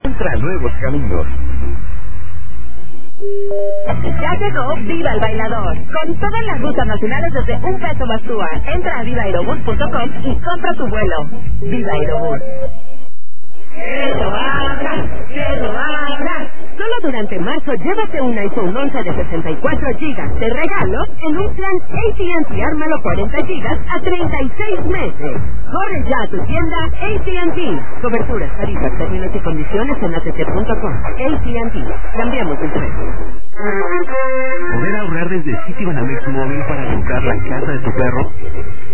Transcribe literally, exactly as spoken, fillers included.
Entra nuevos caminos. Ya llegó Viva el Bailador, con todas las rutas nacionales desde un peso Basúa. Entra a viva aerobús punto com y compra tu vuelo. Viva Aerobús. ¡Que lo abran! ¡Que lo abran! Solo durante marzo llévate un iPhone once de sesenta y cuatro gigas de regalo en un plan A T and T Ármalo cuarenta gigas a treinta y seis meses. Corre ya a tu tienda A T and T. Coberturas, tarifas, términos y condiciones en A T T punto com. A T and T. Cambiamos el tren. Poder ahorrar desde Citibanamex Móvil para comprar la casa de tu perro